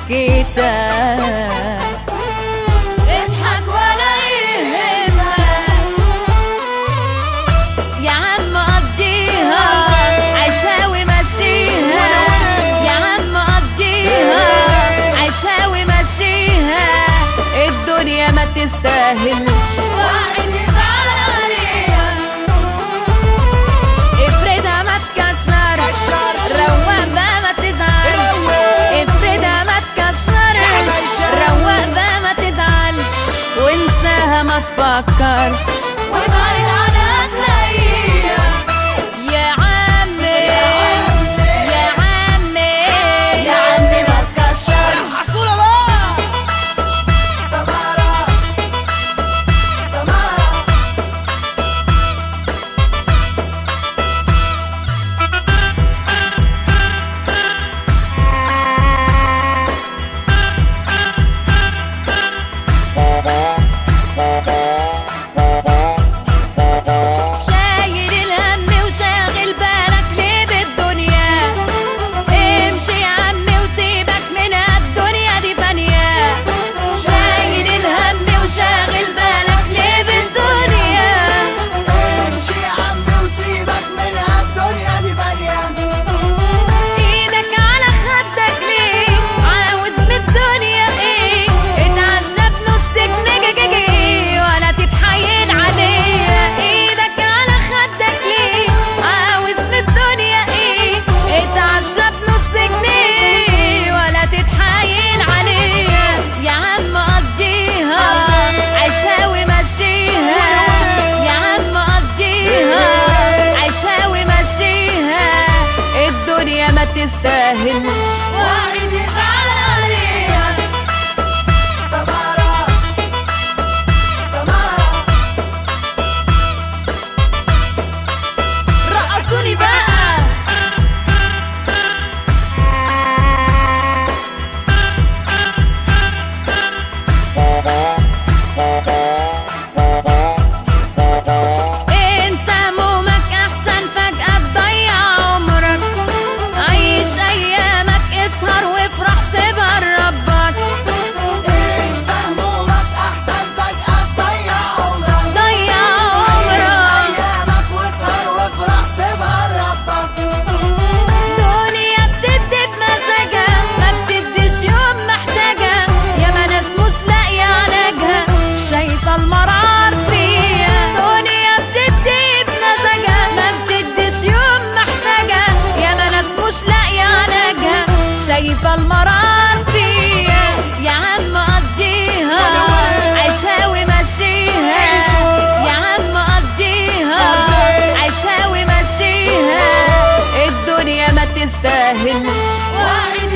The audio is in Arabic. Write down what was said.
كتاب. اضحك ولا يهمك يا عم قضيها، عيشها ومشيها يا عم قضيها، عيشها ومشيها. الدنيا ما تستاهلش واحد يزعل عليها. افردها ما تكسرش، روق بقى ما تزعلش. افردها ما تكسرش، روق بقى ما تزعلش. وانساها ما تفكرش، وابعد عنها تلاقيها. يا عمي يا عمي يا عمي ما تكسرش. حصولة بقى سمارة سمارة. شايل الهم وشاغل بالك ليه بالدنيا؟ امشي يا عمي وسيبك منها، الدنيا دي فانية. شايل الهم وشاغل بالك ليه بالدنيا؟ امشي يا عمي وسيبك منها، الدنيا دي فانية. ايدك على خدك ليه؟ عاوز من الدنيا ايه؟ اتعشى بنص جنيه ولا تتحايل عليا. ايدك على خدك ليه؟ عاوز من الدنيا ايه؟ اتعشى بنص جنيه ولا تتحايل عليا. يا عم قضيها، عيشها ومشيها يا عم قضيها، عيشها ومشيها. الدنيا ما تستاهلش واحد يزعل عليها. سمارة سمارة. رقصوني بقى. انسى همومك احسن فجأة تضيع عمرك. عيش ايامك، اسهر وافرح، سيبها لربك. انسى همومك احسن فجأة تضيع عمرك. ضيع عيش عمرك. ايامك واسهر وافرح، سيبها لربك. دنيا بتدي بمزاجها، ما بتديش يوم محتاجها. ياما ناس مش لاقية علاجها، شايفة المرار فيها. دنيا بتدي بمزاجها، ما بتديش يوم محتاجها. ياما ناس مش لاقية علاجها، شايفة المرار فيها. يا عم قضيها، عيشها ومشيها يا عم قضيها، عيشها ومشيها. الدنيا ما تستاهلش واحد